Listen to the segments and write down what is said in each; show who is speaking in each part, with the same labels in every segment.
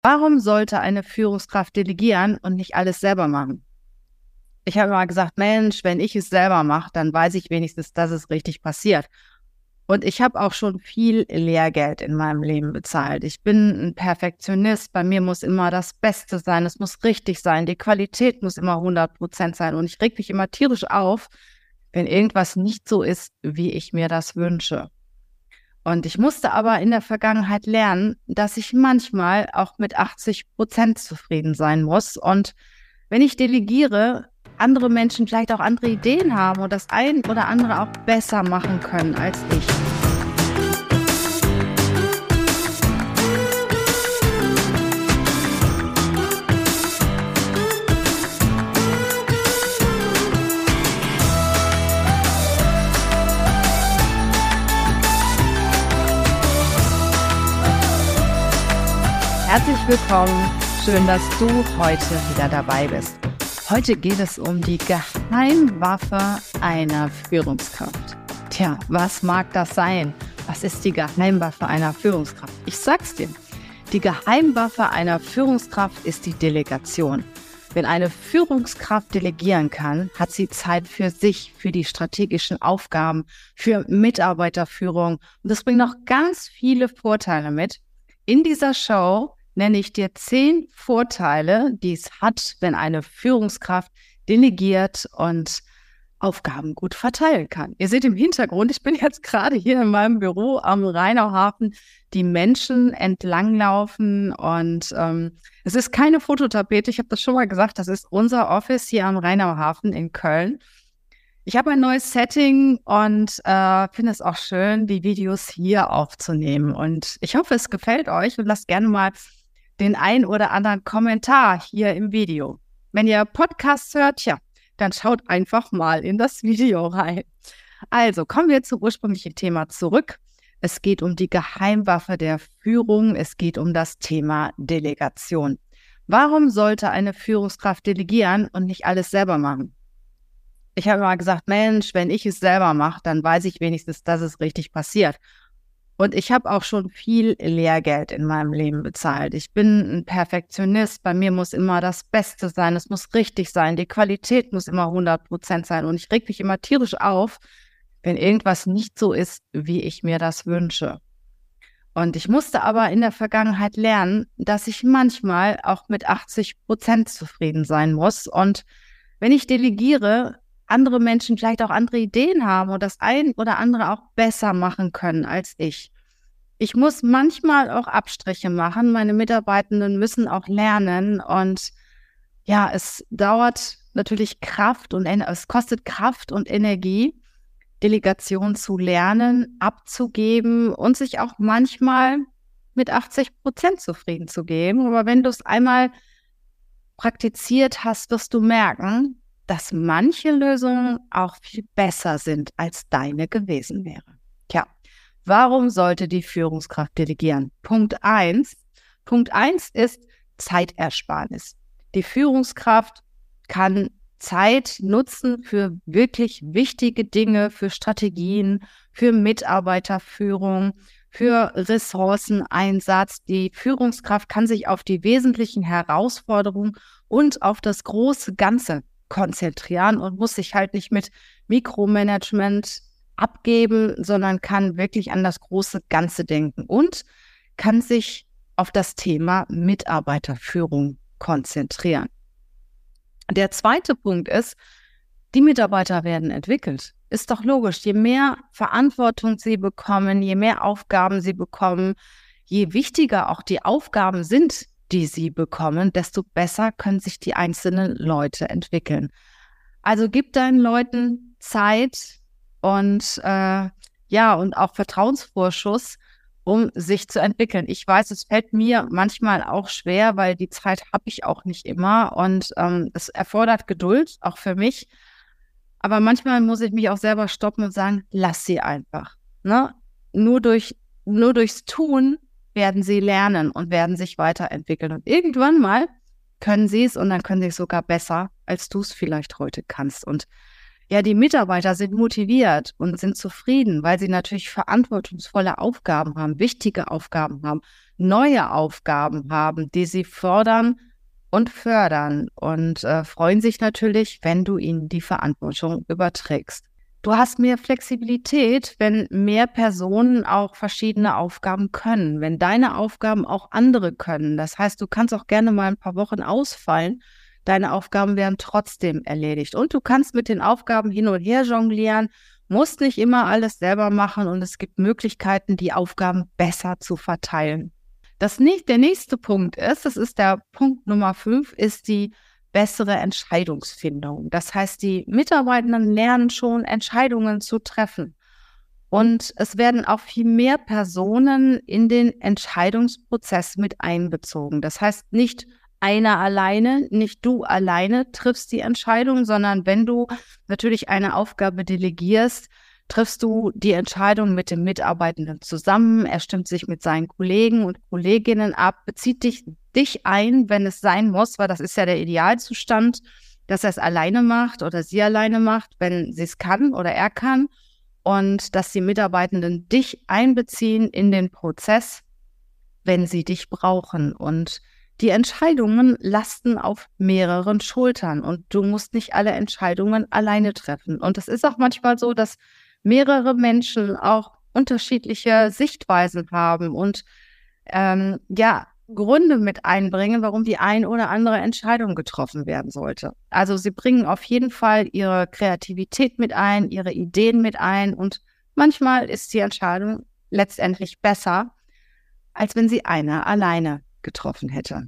Speaker 1: Warum sollte eine Führungskraft delegieren und nicht alles selber machen? Ich habe mal gesagt, Mensch, wenn ich es selber mache, dann weiß ich wenigstens, dass es richtig passiert. Und ich habe auch schon viel Lehrgeld in meinem Leben bezahlt. Ich bin ein Perfektionist. Bei mir muss immer das Beste sein. Es muss richtig sein. Die Qualität muss immer 100% sein. Und ich reg mich immer tierisch auf, wenn irgendwas nicht so ist, wie ich mir das wünsche. Und ich musste aber in der Vergangenheit lernen, dass ich manchmal auch mit 80% zufrieden sein muss. Und wenn ich delegiere, andere Menschen vielleicht auch andere Ideen haben und das ein oder andere auch besser machen können als ich. Herzlich willkommen. Schön, dass du heute wieder dabei bist. Heute geht es um die Geheimwaffe einer Führungskraft. Tja, was mag das sein? Was ist die Geheimwaffe einer Führungskraft? Ich sag's dir. Die Geheimwaffe einer Führungskraft ist die Delegation. Wenn eine Führungskraft delegieren kann, hat sie Zeit für sich, für die strategischen Aufgaben, für Mitarbeiterführung. Und das bringt noch ganz viele Vorteile mit. In dieser Show nenne ich dir 10 Vorteile, die es hat, wenn eine Führungskraft delegiert und Aufgaben gut verteilen kann. Ihr seht im Hintergrund, ich bin jetzt gerade hier in meinem Büro am Rheinauhafen, die Menschen entlanglaufen und es ist keine Fototapete, ich habe das schon mal gesagt, das ist unser Office hier am Rheinauhafen in Köln. Ich habe ein neues Setting und finde es auch schön, die Videos hier aufzunehmen. Und ich hoffe, es gefällt euch und lasst gerne mal den ein oder anderen Kommentar hier im Video. Wenn ihr Podcasts hört, ja, dann schaut einfach mal in das Video rein. Also, kommen wir zum ursprünglichen Thema zurück. Es geht um die Geheimwaffe der Führung. Es geht um das Thema Delegation. Warum sollte eine Führungskraft delegieren und nicht alles selber machen? Ich habe mal gesagt, Mensch, wenn ich es selber mache, dann weiß ich wenigstens, dass es richtig passiert. Und ich habe auch schon viel Lehrgeld in meinem Leben bezahlt. Ich bin ein Perfektionist. Bei mir muss immer das Beste sein. Es muss richtig sein. Die Qualität muss immer 100% sein. Und ich reg mich immer tierisch auf, wenn irgendwas nicht so ist, wie ich mir das wünsche. Und ich musste aber in der Vergangenheit lernen, dass ich manchmal auch mit 80% zufrieden sein muss. Und wenn ich delegiere, andere Menschen vielleicht auch andere Ideen haben und das ein oder andere auch besser machen können als ich. Ich muss manchmal auch Abstriche machen. Meine Mitarbeitenden müssen auch lernen und ja, es dauert natürlich Kraft und es kostet Kraft und Energie, Delegation zu lernen, abzugeben und sich auch manchmal mit 80% zufrieden zu geben. Aber wenn du es einmal praktiziert hast, wirst du merken, dass manche Lösungen auch viel besser sind, als deine gewesen wäre. Tja, warum sollte die Führungskraft delegieren? Punkt 1 ist Zeitersparnis. Die Führungskraft kann Zeit nutzen für wirklich wichtige Dinge, für Strategien, für Mitarbeiterführung, für Ressourceneinsatz. Die Führungskraft kann sich auf die wesentlichen Herausforderungen und auf das große Ganze konzentrieren und muss sich halt nicht mit Mikromanagement abgeben, sondern kann wirklich an das große Ganze denken und kann sich auf das Thema Mitarbeiterführung konzentrieren. Der zweite Punkt ist, die Mitarbeiter werden entwickelt. Ist doch logisch, je mehr Verantwortung sie bekommen, je mehr Aufgaben sie bekommen, je wichtiger auch die Aufgaben sind, die sie bekommen, desto besser können sich die einzelnen Leute entwickeln. Also gib deinen Leuten Zeit und und auch Vertrauensvorschuss, um sich zu entwickeln. Ich weiß, es fällt mir manchmal auch schwer, weil die Zeit habe ich auch nicht immer und es erfordert Geduld, auch für mich. Aber manchmal muss ich mich auch selber stoppen und sagen, lass sie einfach. Ne? Nur durchs Tun werden sie lernen und werden sich weiterentwickeln. Und irgendwann mal können sie es und dann können sie es sogar besser, als du es vielleicht heute kannst. Und Ja, die Mitarbeiter sind motiviert und sind zufrieden, weil sie natürlich verantwortungsvolle Aufgaben haben, wichtige Aufgaben haben, neue Aufgaben haben, die sie fordern und fördern und freuen sich natürlich, wenn du ihnen die Verantwortung überträgst. Du hast mehr Flexibilität, wenn mehr Personen auch verschiedene Aufgaben können, wenn deine Aufgaben auch andere können. Das heißt, du kannst auch gerne mal ein paar Wochen ausfallen. Deine Aufgaben werden trotzdem erledigt. Und du kannst mit den Aufgaben hin und her jonglieren, musst nicht immer alles selber machen und es gibt Möglichkeiten, die Aufgaben besser zu verteilen. Der nächste Punkt ist, das ist der Punkt Nummer 5, ist die bessere Entscheidungsfindung. Das heißt, die Mitarbeitenden lernen schon, Entscheidungen zu treffen. Und es werden auch viel mehr Personen in den Entscheidungsprozess mit einbezogen. Das heißt, nicht einer alleine, nicht du alleine triffst die Entscheidung, sondern wenn du natürlich eine Aufgabe delegierst, triffst du die Entscheidung mit dem Mitarbeitenden zusammen. Er stimmt sich mit seinen Kollegen und Kolleginnen ab, bezieht dich ein, wenn es sein muss, weil das ist ja der Idealzustand, dass er es alleine macht oder sie alleine macht, wenn sie es kann oder er kann. Und dass die Mitarbeitenden dich einbeziehen in den Prozess, wenn sie dich brauchen. Und die Entscheidungen lasten auf mehreren Schultern und du musst nicht alle Entscheidungen alleine treffen. Und es ist auch manchmal so, dass mehrere Menschen auch unterschiedliche Sichtweisen haben und Gründe mit einbringen, warum die ein oder andere Entscheidung getroffen werden sollte. Also sie bringen auf jeden Fall ihre Kreativität mit ein, ihre Ideen mit ein und manchmal ist die Entscheidung letztendlich besser, als wenn sie einer alleine getroffen hätte.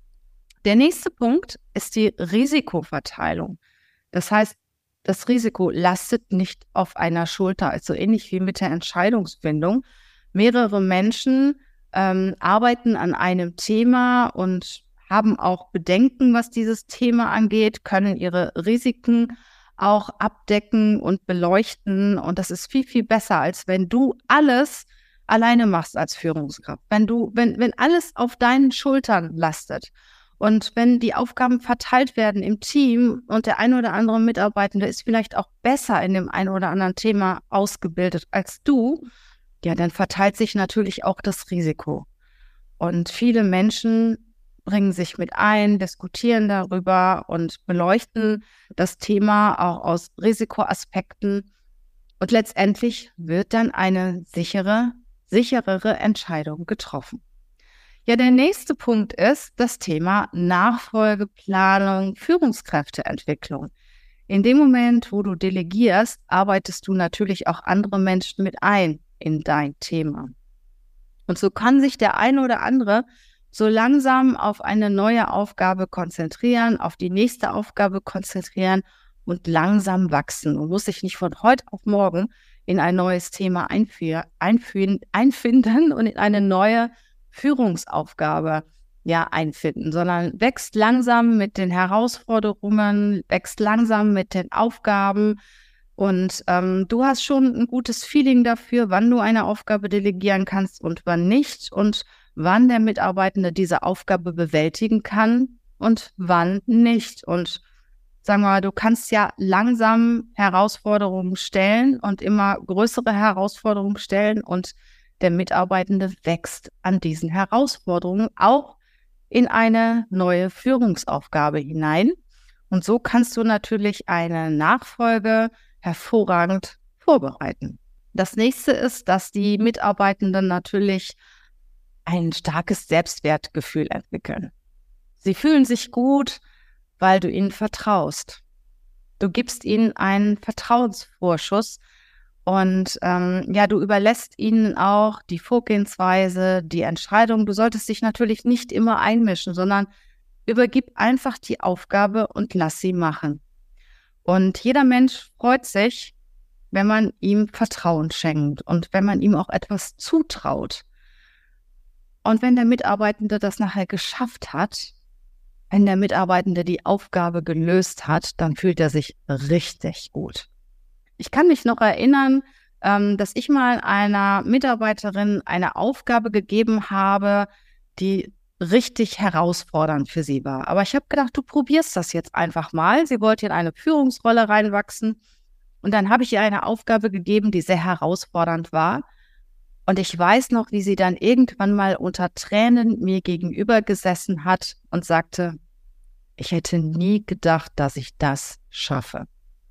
Speaker 1: Der nächste Punkt ist die Risikoverteilung. Das heißt, das Risiko lastet nicht auf einer Schulter, also ähnlich wie mit der Entscheidungsfindung. Mehrere Menschen arbeiten an einem Thema und haben auch Bedenken, was dieses Thema angeht, können ihre Risiken auch abdecken und beleuchten. Und das ist viel, viel besser, als wenn du alles alleine machst als Führungskraft. Wenn alles auf deinen Schultern lastet und wenn die Aufgaben verteilt werden im Team und der ein oder andere Mitarbeitende ist vielleicht auch besser in dem ein oder anderen Thema ausgebildet als du, ja, dann verteilt sich natürlich auch das Risiko. Und viele Menschen bringen sich mit ein, diskutieren darüber und beleuchten das Thema auch aus Risikoaspekten. Und letztendlich wird dann eine sicherere Entscheidung getroffen. Ja, der nächste Punkt ist das Thema Nachfolgeplanung, Führungskräfteentwicklung. In dem Moment, wo du delegierst, arbeitest du natürlich auch andere Menschen mit ein in dein Thema. Und so kann sich der eine oder andere so langsam auf eine neue Aufgabe konzentrieren, auf die nächste Aufgabe konzentrieren und langsam wachsen und muss sich nicht von heute auf morgen in ein neues Thema einfinden und in eine neue Führungsaufgabe einfinden, sondern wächst langsam mit den Herausforderungen, wächst langsam mit den Aufgaben. Und du hast schon ein gutes Feeling dafür, wann du eine Aufgabe delegieren kannst und wann nicht und wann der Mitarbeitende diese Aufgabe bewältigen kann und wann nicht. Und sagen wir mal, du kannst ja langsam Herausforderungen stellen und immer größere Herausforderungen stellen und der Mitarbeitende wächst an diesen Herausforderungen auch in eine neue Führungsaufgabe hinein. Und so kannst du natürlich eine Nachfolge hervorragend vorbereiten. Das nächste ist, dass die Mitarbeitenden natürlich ein starkes Selbstwertgefühl entwickeln. Sie fühlen sich gut, weil du ihnen vertraust. Du gibst ihnen einen Vertrauensvorschuss und du überlässt ihnen auch die Vorgehensweise, die Entscheidung. Du solltest dich natürlich nicht immer einmischen, sondern übergib einfach die Aufgabe und lass sie machen. Und jeder Mensch freut sich, wenn man ihm Vertrauen schenkt und wenn man ihm auch etwas zutraut. Und wenn der Mitarbeitende das nachher geschafft hat, wenn der Mitarbeitende die Aufgabe gelöst hat, dann fühlt er sich richtig gut. Ich kann mich noch erinnern, dass ich mal einer Mitarbeiterin eine Aufgabe gegeben habe, die richtig herausfordernd für sie war. Aber ich habe gedacht, du probierst das jetzt einfach mal. Sie wollte in eine Führungsrolle reinwachsen Und dann habe ich ihr eine Aufgabe gegeben, die sehr herausfordernd war. Und ich weiß noch, wie sie dann irgendwann mal unter Tränen mir gegenüber gesessen hat und sagte, ich hätte nie gedacht, dass ich das schaffe.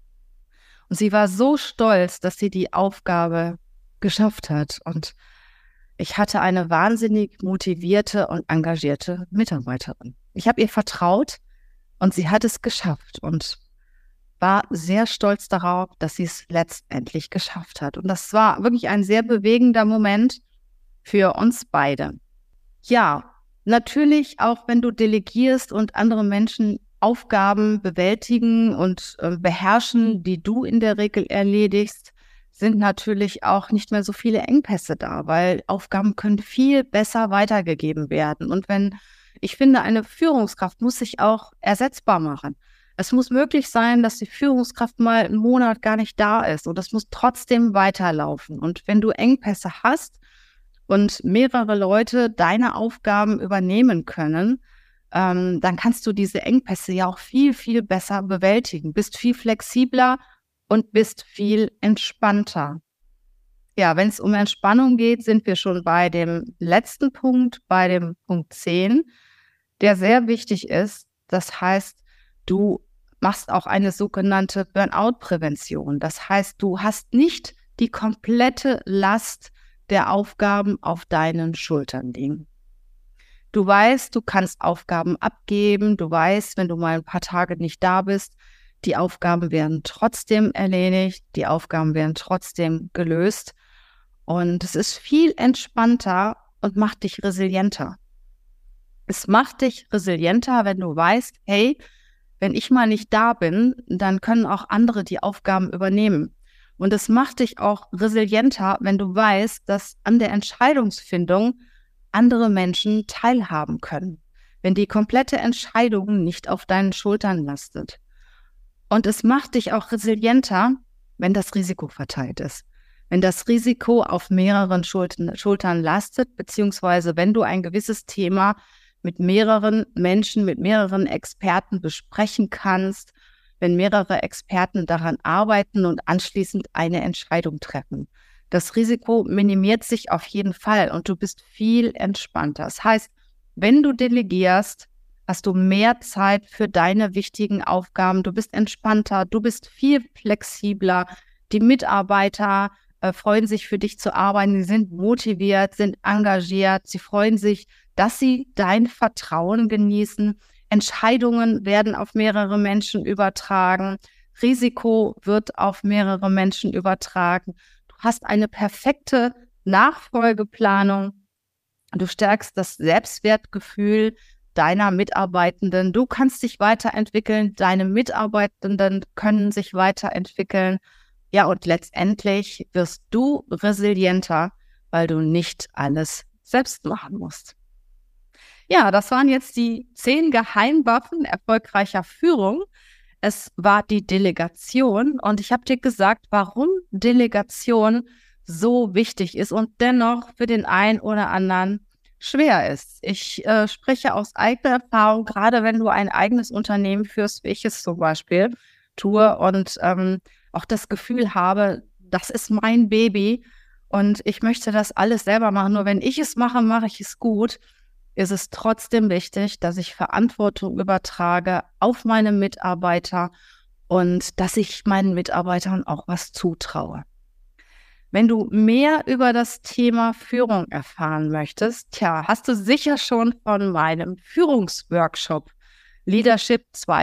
Speaker 1: Und sie war so stolz, dass sie die Aufgabe geschafft hat. Und ich hatte eine wahnsinnig motivierte und engagierte Mitarbeiterin. Ich habe ihr vertraut und sie hat es geschafft und war sehr stolz darauf, dass sie es letztendlich geschafft hat. Und das war wirklich ein sehr bewegender Moment für uns beide. Ja, natürlich auch, wenn du delegierst und andere Menschen Aufgaben bewältigen und beherrschen, die du in der Regel erledigst, sind natürlich auch nicht mehr so viele Engpässe da, weil Aufgaben können viel besser weitergegeben werden. Und ich finde, eine Führungskraft muss sich auch ersetzbar machen. Es muss möglich sein, dass die Führungskraft mal einen Monat gar nicht da ist und das muss trotzdem weiterlaufen. Und wenn du Engpässe hast und mehrere Leute deine Aufgaben übernehmen können, dann kannst du diese Engpässe ja auch viel, viel besser bewältigen, bist viel flexibler und bist viel entspannter. Ja, wenn es um Entspannung geht, sind wir schon bei dem letzten Punkt, bei dem Punkt 10, der sehr wichtig ist. Das heißt, du machst auch eine sogenannte Burnout-Prävention. Das heißt, du hast nicht die komplette Last der Aufgaben auf deinen Schultern liegen. Du weißt, du kannst Aufgaben abgeben. Du weißt, wenn du mal ein paar Tage nicht da bist, die Aufgaben werden trotzdem erledigt, die Aufgaben werden trotzdem gelöst. Und es ist viel entspannter und macht dich resilienter. Es macht dich resilienter, wenn du weißt, hey, wenn ich mal nicht da bin, dann können auch andere die Aufgaben übernehmen. Und es macht dich auch resilienter, wenn du weißt, dass an der Entscheidungsfindung andere Menschen teilhaben können. Wenn die komplette Entscheidung nicht auf deinen Schultern lastet. Und es macht dich auch resilienter, wenn das Risiko verteilt ist. Wenn das Risiko auf mehreren Schultern lastet, beziehungsweise wenn du ein gewisses Thema mit mehreren Menschen, mit mehreren Experten besprechen kannst, wenn mehrere Experten daran arbeiten und anschließend eine Entscheidung treffen. Das Risiko minimiert sich auf jeden Fall und du bist viel entspannter. Das heißt, wenn du delegierst, hast du mehr Zeit für deine wichtigen Aufgaben. Du bist entspannter, du bist viel flexibler. Die Mitarbeiter freuen sich für dich zu arbeiten. Sie sind motiviert, sind engagiert. Sie freuen sich, dass sie dein Vertrauen genießen. Entscheidungen werden auf mehrere Menschen übertragen. Risiko wird auf mehrere Menschen übertragen. Du hast eine perfekte Nachfolgeplanung. Du stärkst das Selbstwertgefühl deiner Mitarbeitenden. Du kannst dich weiterentwickeln. Deine Mitarbeitenden können sich weiterentwickeln. Ja, und letztendlich wirst du resilienter, weil du nicht alles selbst machen musst. Ja, das waren jetzt die 10 Geheimwaffen erfolgreicher Führung. Es war die Delegation und ich habe dir gesagt, warum Delegation so wichtig ist und dennoch für den einen oder anderen schwer ist. Ich spreche aus eigener Erfahrung, gerade wenn du ein eigenes Unternehmen führst, wie ich es zum Beispiel tue und auch das Gefühl habe, das ist mein Baby und ich möchte das alles selber machen. Nur wenn ich es mache, mache ich es gut. Ist es trotzdem wichtig, dass ich Verantwortung übertrage auf meine Mitarbeiter und dass ich meinen Mitarbeitern auch was zutraue. Wenn du mehr über das Thema Führung erfahren möchtest, hast du sicher schon von meinem Führungsworkshop Leadership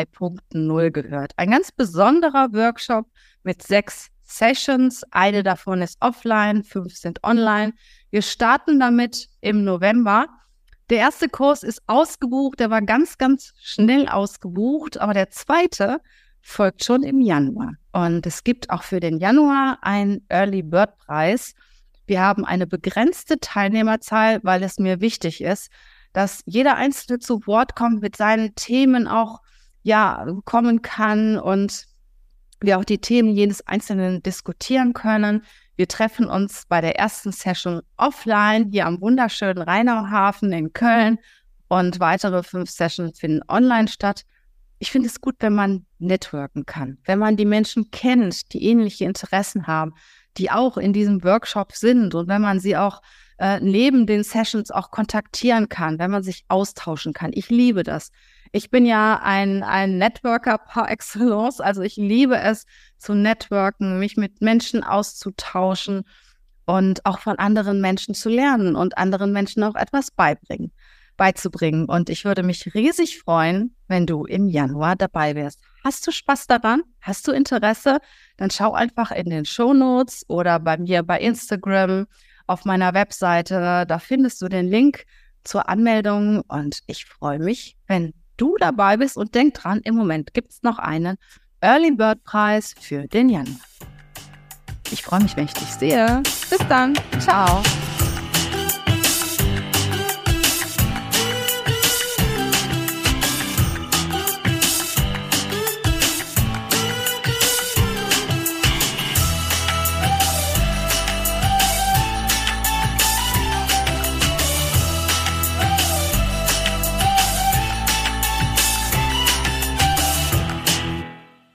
Speaker 1: 2.0 gehört. Ein ganz besonderer Workshop mit 6 Sessions. Eine davon ist offline, 5 sind online. Wir starten damit im November. Der erste Kurs ist ausgebucht, der war ganz, ganz schnell ausgebucht, aber der zweite folgt schon im Januar. Und es gibt auch für den Januar einen Early Bird Preis. Wir haben eine begrenzte Teilnehmerzahl, weil es mir wichtig ist, dass jeder Einzelne zu Wort kommt, mit seinen Themen auch kommen kann und wir auch die Themen jedes Einzelnen diskutieren können. Wir treffen uns bei der ersten Session offline hier am wunderschönen Rheinauhafen in Köln und weitere 5 Sessions finden online statt. Ich finde es gut, wenn man networken kann, wenn man die Menschen kennt, die ähnliche Interessen haben, die auch in diesem Workshop sind und wenn man sie auch neben den Sessions auch kontaktieren kann, wenn man sich austauschen kann. Ich liebe das. Ich bin ja ein Networker par excellence, also ich liebe es zu networken, mich mit Menschen auszutauschen und auch von anderen Menschen zu lernen und anderen Menschen auch etwas beizubringen. Und ich würde mich riesig freuen, wenn du im Januar dabei wärst. Hast du Spaß daran? Hast du Interesse? Dann schau einfach in den Shownotes oder bei mir bei Instagram auf meiner Webseite. Da findest du den Link zur Anmeldung und ich freue mich, wenn du dabei bist und denk dran, im Moment gibt es noch einen Early Bird Preis für den Januar. Ich freue mich, wenn ich dich sehe. Bis dann. Ciao.